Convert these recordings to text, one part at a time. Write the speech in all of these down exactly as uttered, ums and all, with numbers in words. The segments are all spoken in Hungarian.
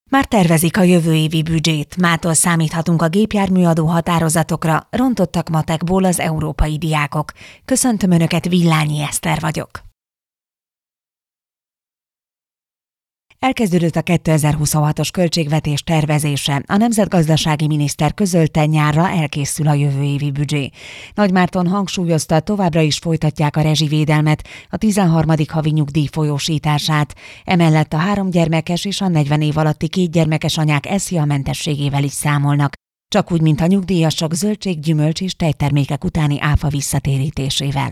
Már tervezik a jövő évi büdzsét, mától számíthatunk a gépjárműadó határozatokra, rontottak matekból az európai diákok. Köszöntöm Önöket, Villányi Eszter vagyok. Elkezdődött a kétezer-huszonhatos költségvetés tervezése. A nemzetgazdasági miniszter közölte, nyárra elkészül a jövő évi büdzsé. Nagy Márton hangsúlyozta, továbbra is folytatják a rezsivédelmet, a tizenharmadik havi nyugdíj folyósítását. Emellett a három gyermekes és a negyven év alatti két gyermekes anyák é es zé á mentességével is számolnak. Csak úgy, mint a nyugdíjasok zöldség, gyümölcs és tejtermékek utáni áfa visszatérítésével.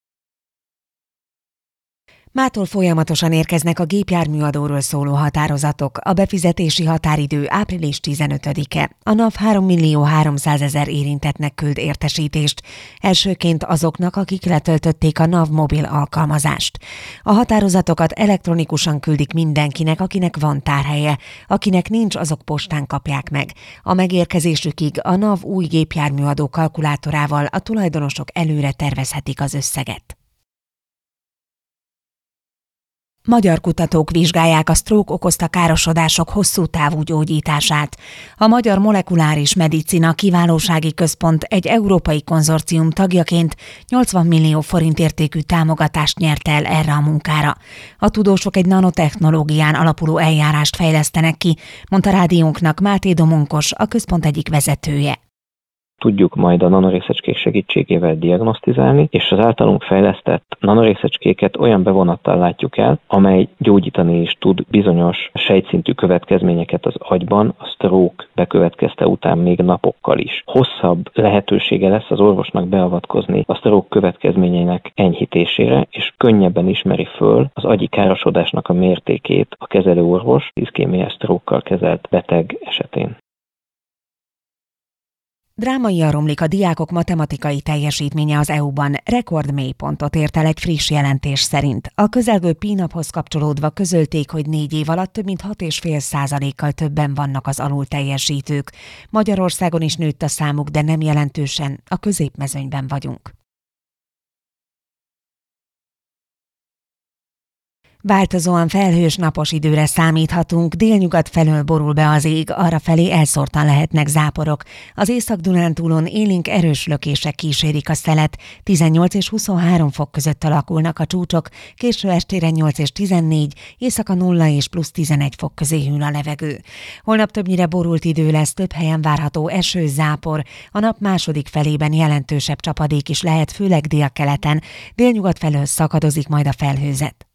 Mától folyamatosan érkeznek a gépjárműadóról szóló határozatok. A befizetési határidő április tizenötödike. A NAV három millió háromszázezer érintettnek küld értesítést. Elsőként azoknak, akik letöltötték a NAV mobil alkalmazást. A határozatokat elektronikusan küldik mindenkinek, akinek van tárhelye. Akinek nincs, azok postán kapják meg. A megérkezésükig a NAV új gépjárműadó kalkulátorával a tulajdonosok előre tervezhetik az összeget. Magyar kutatók vizsgálják a sztrók okozta károsodások hosszú távú gyógyítását. A Magyar Molekuláris Medicina Kiválósági Központ egy európai konzorcium tagjaként nyolcvan millió forint értékű támogatást nyert el erre a munkára. A tudósok egy nanotechnológián alapuló eljárást fejlesztenek ki, mondta rádiónknak Máté Domonkos, a központ egyik vezetője. Tudjuk majd a nanorészecskék segítségével diagnosztizálni, és az általunk fejlesztett nanorészecskéket olyan bevonattal látjuk el, amely gyógyítani is tud bizonyos sejtszintű következményeket az agyban, a stroke bekövetkezte után még napokkal is. Hosszabb lehetősége lesz az orvosnak beavatkozni a stroke következményeinek enyhítésére, és könnyebben ismeri föl az agyi károsodásnak a mértékét a kezelőorvos iszkémiás stroke-kal kezelt beteg esetén. Drámaian romlik a diákok matematikai teljesítménye az é u-ban, rekordmélypontot ért el egy friss jelentés szerint. A közelgő Pi-naphoz kapcsolódva közölték, hogy négy év alatt több mint hat egész öt százalékkal többen vannak az alulteljesítők. Magyarországon is nőtt a számuk, de nem jelentősen, a középmezőnyben vagyunk. Változóan felhős napos időre számíthatunk, délnyugat felől borul be az ég, arrafelé elszórtan lehetnek záporok. Az Észak-Dunántúlon élénk erős lökések kísérik a szelet, tizennyolc és huszonhárom fok között alakulnak a csúcsok, késő estére nyolc és tizennégy, éjszaka nulla és plusz tizenegy fok közé hűl a levegő. Holnap többnyire borult idő lesz, több helyen várható eső, zápor, a nap második felében jelentősebb csapadék is lehet, főleg délkeleten, délnyugat felől szakadozik majd a felhőzet.